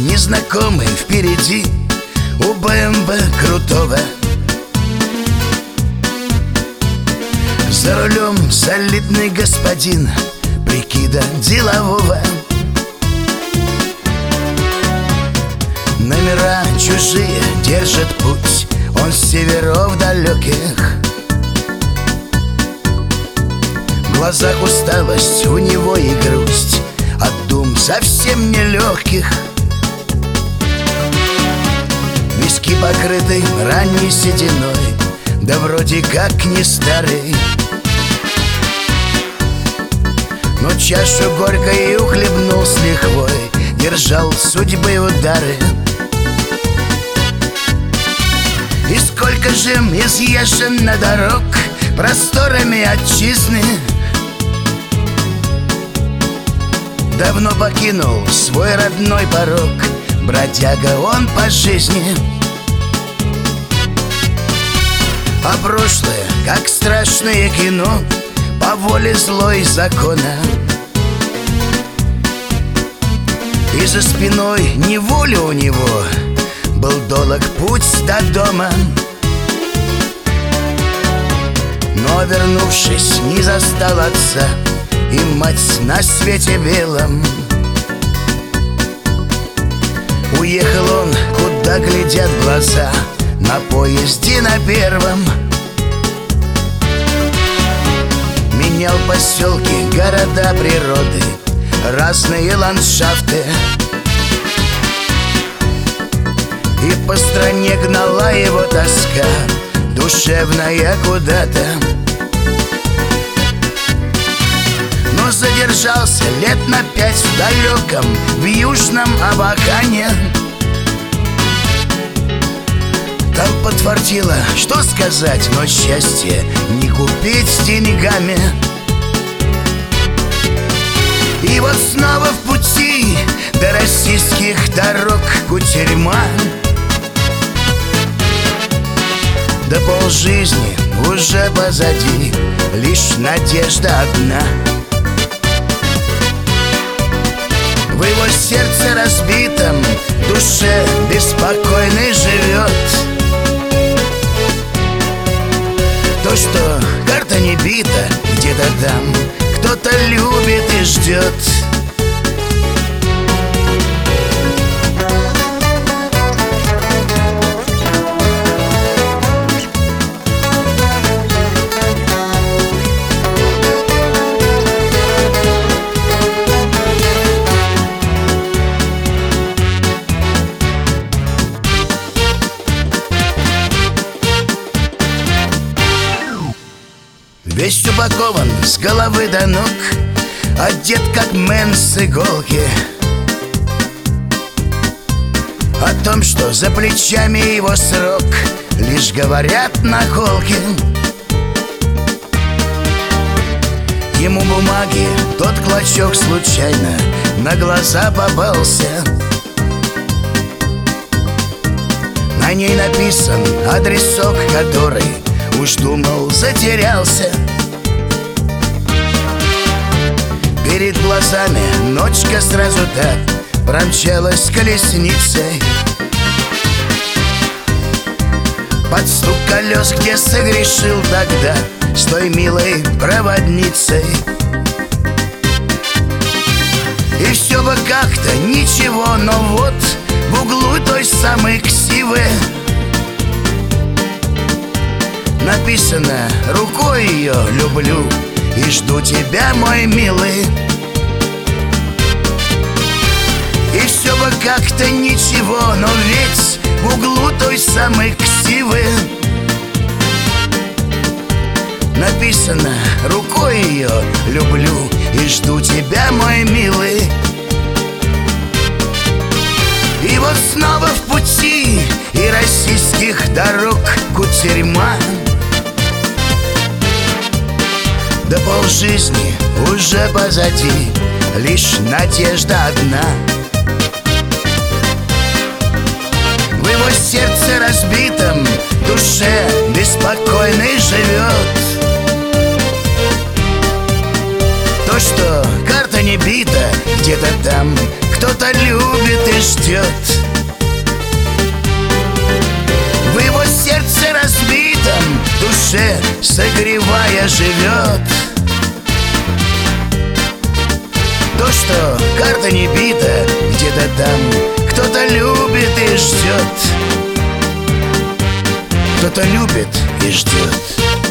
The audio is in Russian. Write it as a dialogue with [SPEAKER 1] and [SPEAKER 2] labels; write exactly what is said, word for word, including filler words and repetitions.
[SPEAKER 1] незнакомый впереди у БМВ крутого. За рулем солидный господин прикида делового. Номера чужие держит путь, он с северов далеких. В глазах усталость, у него и грусть от дум совсем нелегких. Виски покрыты ранней сединой, да вроде как не старый. Но чашу горькой ухлебнул с лихвой, держал судьбы удары. И сколько же изъезжено дорог просторами отчизны, давно покинул свой родной порог, бродяга он по жизни. А прошлое, как страшное кино, по воле злой закона. И за спиной неволя у него, был долг путь до дома. Но, вернувшись, не застал отца и мать на свете белом. Уехал он, куда глядят глаза, на поезде на первом. Менял поселки, города, природы, разные ландшафты. И по стране гнала его тоска, душевная куда-то. Но задержался лет на пять в далеком, в южном Абакане. Там подфартило, что сказать, но счастье не купить деньгами. И вот снова в пути до российских дорог кутерьма. Да полжизни уже позади, лишь надежда одна. В его сердце разбитом, душе беспокойный живет то, что карта не бита, где-то там кто-то любит и ждет. Весь упакован с головы до ног, одет как мэн с иголки. О том, что за плечами его срок, лишь говорят наколки. Ему бумаги тот клочок случайно на глаза попался. На ней написан адресок, который уж думал затерялся. Перед глазами ночка сразу так промчалась колесницей. Под стук колес, где согрешил тогда с той милой проводницей. И все бы как-то ничего, но вот в углу той самой ксивы написано рукой ее люблю и жду тебя, мой милый. И все бы как-то ничего, но ведь в углу той самой ксивы написано рукой ее люблю и жду тебя, мой милый. И вот снова в пути и российских дорог кутерьма. Да полжизни уже позади, лишь надежда одна. В его сердце разбитом, душе беспокойный живет то, что карта не бита, где-то там кто-то любит и ждет. В его сердце разбитом, душе согревая живет. То, что карта не бита, где-то там кто-то любит и ждет. Кто-то любит и ждет.